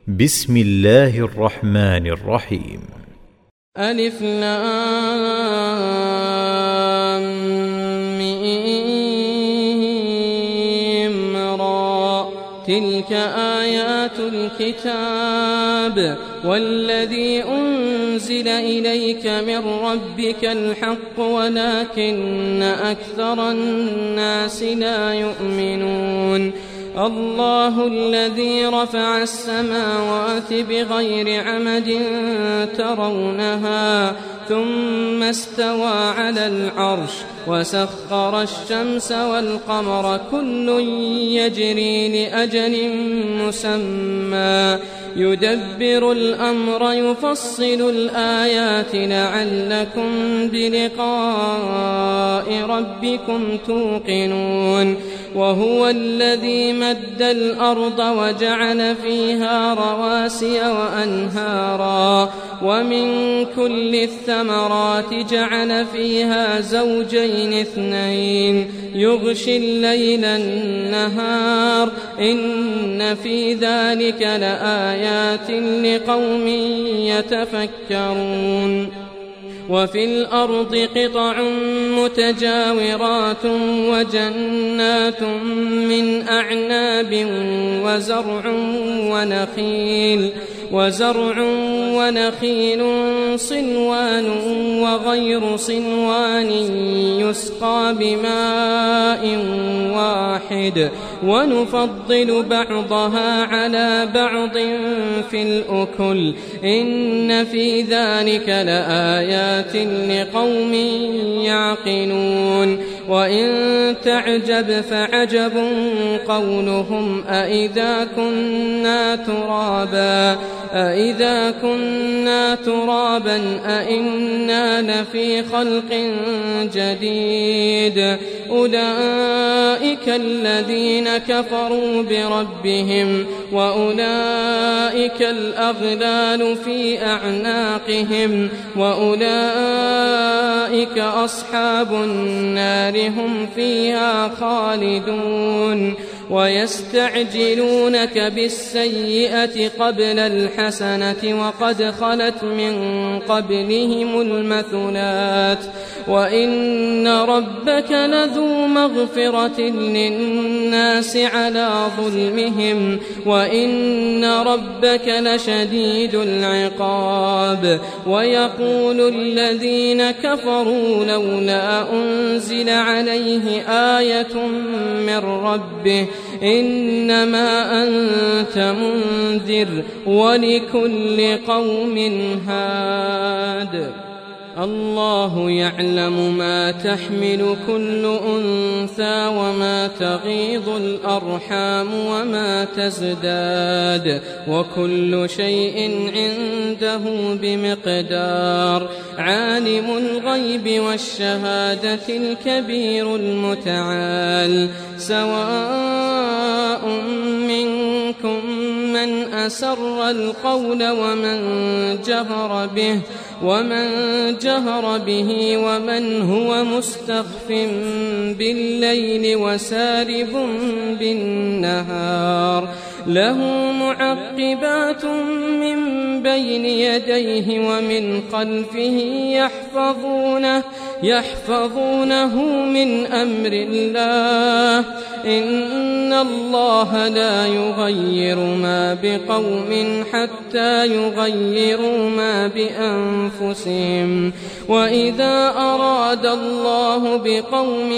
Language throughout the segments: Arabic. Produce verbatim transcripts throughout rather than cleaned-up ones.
بسم الله الرحمن الرحيم. ألف لام ميم را، تلك آيات الكتاب والذي أنزل إليك من ربك الحق ولكن أكثر الناس لا يؤمنون. الله الذي رفع السماوات بغير عمد ترونها ثم استوى على العرش وسخر الشمس والقمر كل يجري لأجل مسمى يدبر الأمر يفصل الآيات لعلكم بلقاء ربكم توقنون. وهو الذي مد الأرض وجعل فيها رواسي وأنهارا ومن كل الثمرات جعل فيها زوجين اثنين يغشي الليل النهار إن في ذلك لآيات لقوم يتفكرون. وفي الأرض قطع متجاورات وجنات من أعناب وزرع ونخيل وزرع ونخيل صنوان وغير صنوان يسقى بماء واحد ونفضل بعضها على بعض في الأكل إن في ذلك لآيات لقوم يعقلون. وإن تعجب فعجب قولهم أإذا كنا ترابا أإذا كنا ترابا أإنا لفي خلق جديد أولئك الذين كفروا بربهم وأولئك الأغلال في أعناقهم وأولئك أصحاب النار هم فيها خالدون. ويستعجلونك بالسيئة قبل الحسنة وقد خلت من قبلهم المثلات وإن ربك لذو مغفرة للناس على ظلمهم وإن ربك لشديد العقاب. ويقول الذين كفروا لولا أنزل عليه آية من ربه إنما أنت منذر ولكل قوم هاد. الله يعلم ما تحمل كل أنثى وما تغيض الأرحام وما تزداد وكل شيء عنده بمقدار. عالم الغيب والشهادة الكبير المتعال. سواء منكم من أسر القول ومن جهر به ومن جهر به ومن هو مستخف بالليل وسارب بالنهار. له معقبات من بين يديه ومن خلفه يحفظونه يحفظونه من أمر الله إن الله لا يغير ما بقوم حتى يغيروا ما بأنفسهم. وإذا أراد الله بقوم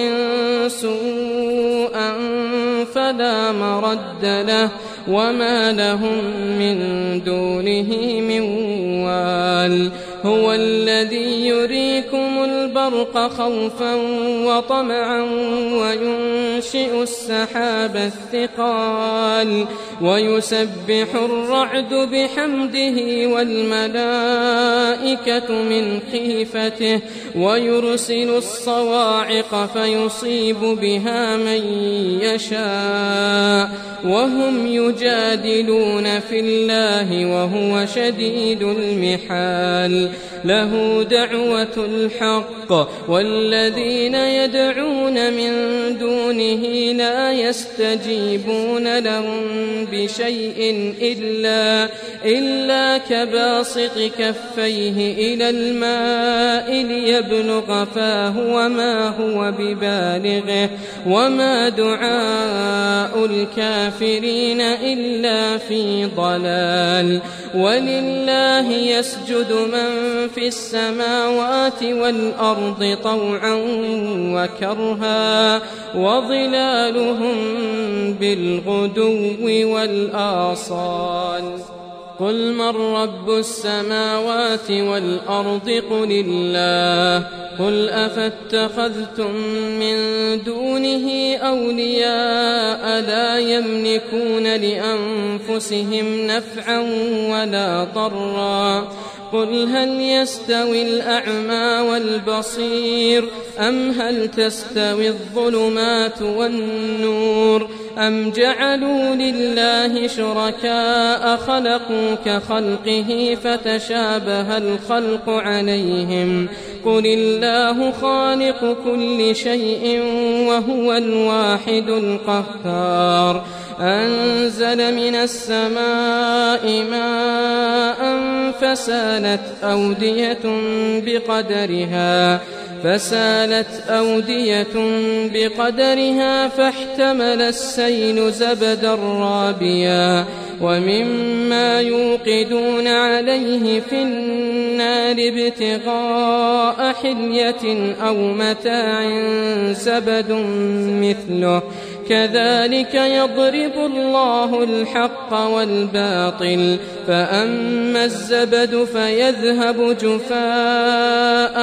سوءا فلا مرد له وما لهم من دونه من وال. هو الذي يريكم البرق خوفا وطمعا وينشئ السحاب الثقال ويسبح الرعد بحمده والملائكة من خيفته ويرسل الصواعق فيصيب بها من يشاء وهم يجادلون في الله وهو شديد المحال. له دعوة الحق والذين يدعون من دونه لا يستجيبون لهم بشيء إلا, إلا كباسط كفيه إلى الماء ليبلغ فاه وما هو ببالغه وما دعاء الكافرين إلا في ضلال. ولله يسجد من في السماوات والأرض طوعا وكرها وظلالهم بالغدو والآصال. قل من رب السماوات والأرض قل الله. قل أفاتخذتم من دونه أولياء لا يملكون لأنفسهم نفعا ولا ضرا. قل هل يستوي الأعمى والبصير أم هل تستوي الظلمات والنور أم جعلوا لله شركاء خلقوا كخلقه فتشابه الخلق عليهم. قل الله خالق كل شيء وهو الواحد القهار. أنزل من السماء ماء فسالت أودية بقدرها فسالت أودية بقدرها فاحتمل السيل زبدا رابيا ومما يوقدون عليه في النار ابتغاء حلية أو متاع زبد مثله كذلك يضرب الله الحق والباطل. فأما الزبد فيذهب جفاء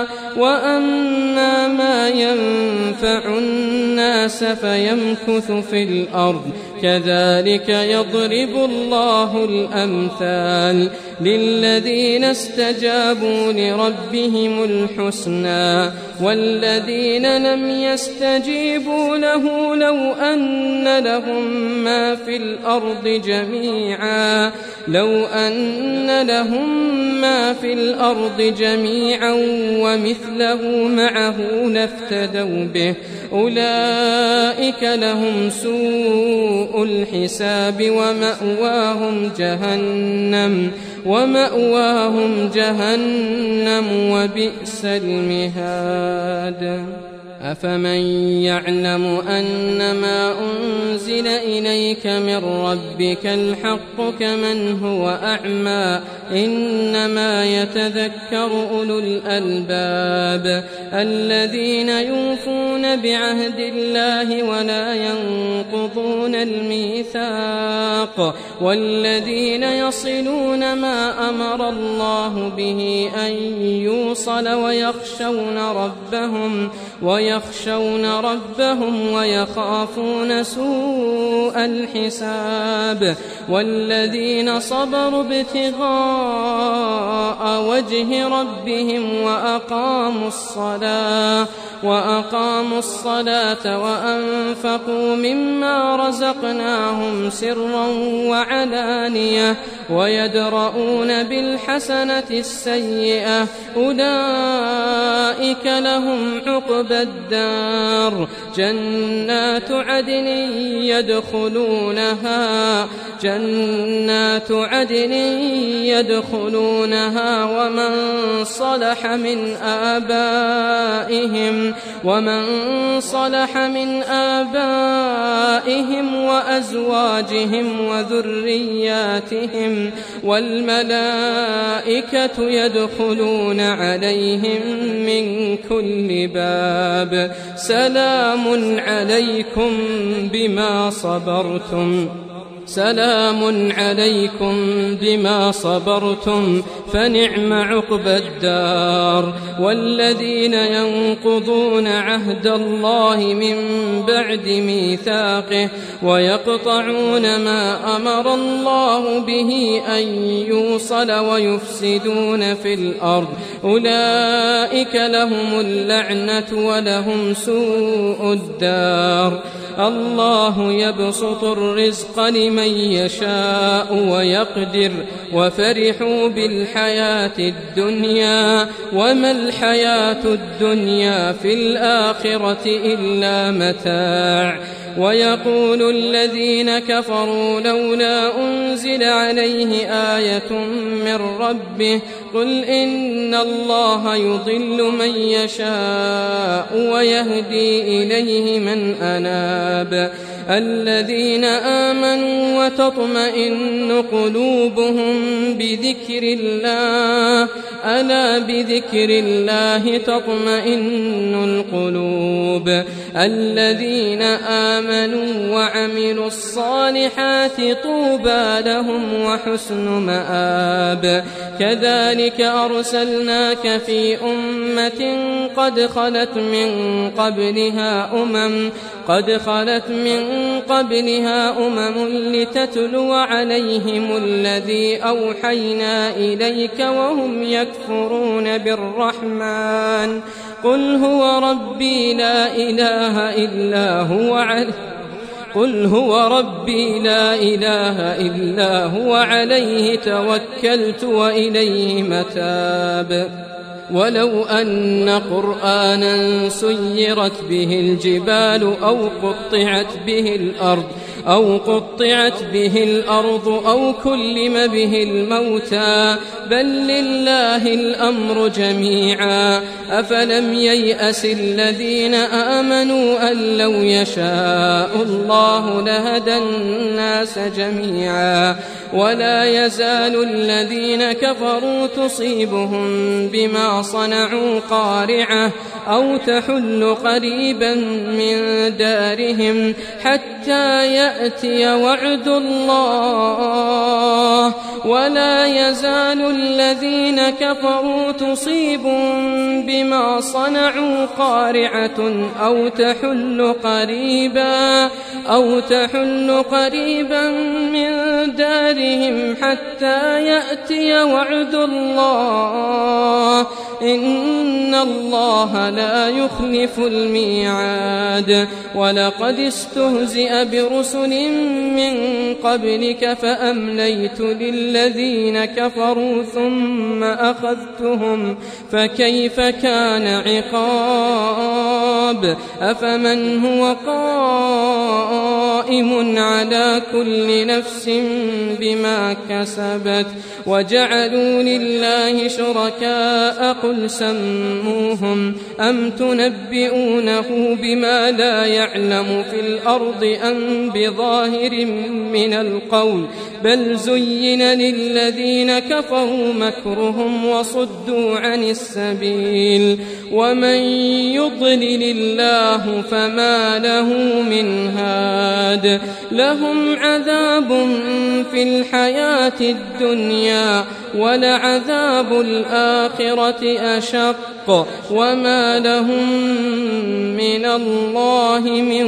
وأما ما ينفع الناس فيمكث في الأرض كذلك يضرب الله الأمثال. للذين استجابوا لربهم الحسنى والذين لم يستجيبوا له لو أن لهم ما في الأرض جميعا لو أن لهم ما في الأرض جميعا ومثله معه لافتدوا به أولئك لهم سوء الحساب ومأواهم جهنم ومأواهم جهنم وبئس المهاد. أفمن يعلم أنما أنزل إليك من ربك الحق كمن هو أعمى إنما يتذكر أولو الألباب الذين يوفون بعهد الله ولا ينقضون الميثاق والذين يصلون ما أمر الله به أن يوصل ويخشون ربهم ويخشون ربهم ويخافون سوء الحساب والذين صبروا ابتغاء وجه ربهم وأقاموا الصلاة وأقاموا الصلاة وأنفقوا مما رزقناهم سرا وعلانية ويدرؤون بالحسنة السيئة أولئك لهم عقبى الدار جنات عدن يدخلونها جنات عدن يدخلونها ومن صلح من آبائهم ومن صلح من آبائهم وأزواجهم وذرياتهم والملائكة يدخلون عليهم من كل باب سلام عليكم بما صبرتم سلام عليكم بما صبرتم فنعم عقبى الدار. والذين ينقضون عهد الله من بعد ميثاقه ويقطعون ما أمر الله به أن يوصل ويفسدون في الأرض أولئك لهم اللعنة ولهم سوء الدار. الله يبسط الرزق لمن يشاء ويقدر وفرحوا بالحياة الدنيا وما الحياة الدنيا في الآخرة إلا متاع ويقول الذين كفروا لولا أنزل عليه آية من ربه قل إن الله يضل من يشاء ويهدي إليه من أناب الذين آمنوا وتطمئن قلوبهم بذكر الله ألا بذكر الله تطمئن القلوب الذين آمنوا وعملوا الصالحات طوبى لهم وحسن مآب كذلك أرسلناك في أمة قد خلت من قبلها أمم قد خلت من قبلها أمم لتتلو عليهم الذي أوحينا إليك وهم يكفرون بالرحمن قل هو ربي لا إله إلا هو عليه قل هو ربي لا إله إلا هو عليه توكلت وإليه متاب ولو أن قرآنا سيرت به الجبال أو قطعت به الأرض أو قطعت به الأرض أو كلم به الموتى بل لله الأمر جميعا أفلم ييأس الذين آمنوا أن لو يشاء الله لهدى الناس جميعا ولا يزال الذين كفروا تصيبهم بما صنعوا قارعة أو تحل قريبا من دارهم حتى يأتي وعد الله ولا يزال الذين كفروا تصيبهم بما صنعوا قارعة أو تحل قريبا أو تحل قريبا من دارهم حتى يأتي وعد الله إن الله لا يخلف الميعاد ولقد استهزئ برسل من قبلك فأمليت للذين كفروا ثم أخذتهم فكيف كان عقاب أفمن هو قائم على كل نفس بما كسبت وجعلوا لله شركاء قل سموهم أم تنبئونه بما لا يعلم في الأرض أم بظاهر من القول بل زين للذين كفروا مكرهم وصدوا عن السبيل ومن يضلل الله فما له من هاد لهم عذاب في الحياة الدنيا ولعذاب الآخرة أشق وما لهم من الله من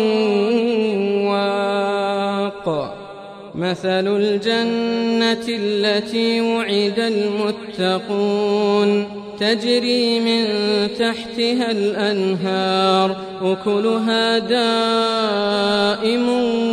واق مثل الجنة التي وعد المتقون تجري من تحتها الأنهار أكلها دائم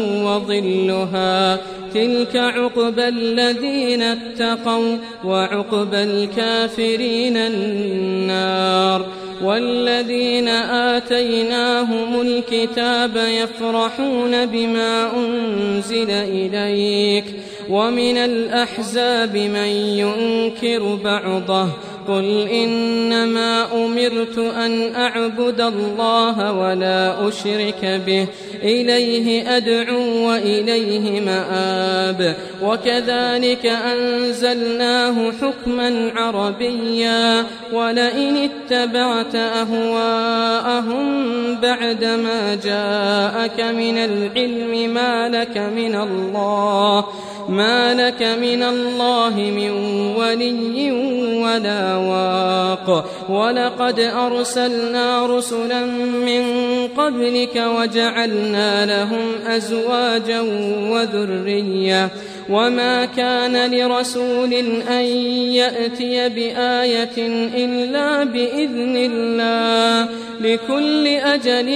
وظلها تلك عقبى الذين اتقوا وعقبى الكافرين النار والذين آتيناهم الكتاب يفرحون بما أنزل إليك ومن الأحزاب من ينكر بعضه قل إنما أمرت أن أعبد الله ولا أشرك به إليه أدعو وإليه مآب وكذلك أنزلناه حكما عربيا ولئن اتبعت أهواءهم بعدما جاءك من العلم ما لك من الله ما لك من الله من ولي ولا الأواق ولقد أرسلنا رسلا من قبلك وجعلنا لهم أزواجا وذرية وما كان لرسول أن يأتي بآية إلا بإذن الله لكل أجل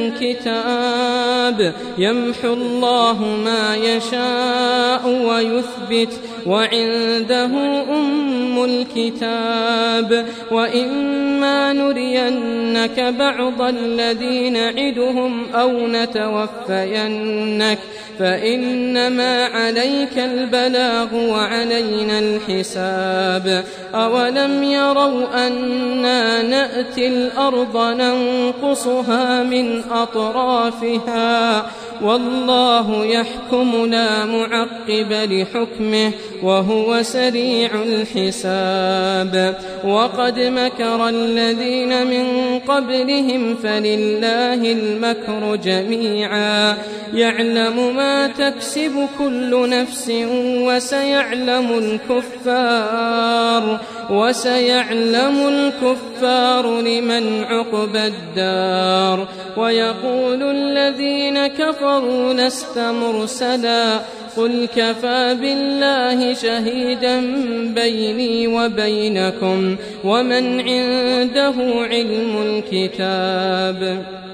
كتاب يمحو الله ما يشاء ويثبت وعنده أم الكتاب وإما نرينك بعض الذي نعدهم أو نتوفينك فإنما عليك البلاغ وعلينا الحساب أولم يروا أنا نأتي الأرض ننقصها من أطرافها والله يحكم لا معقب لحكمه وهو سريع الحساب وقد مكر الذين من قبلهم فلله المكر جميعا يعلم ما تكسب كل نفس وسيعلم الكفار وسيعلم الكفار لمن عقبى الدار ويقول الذين كفروا لست مرسلا قل كفى بالله شهيدا بيني وبينكم ومن عنده علم الكتاب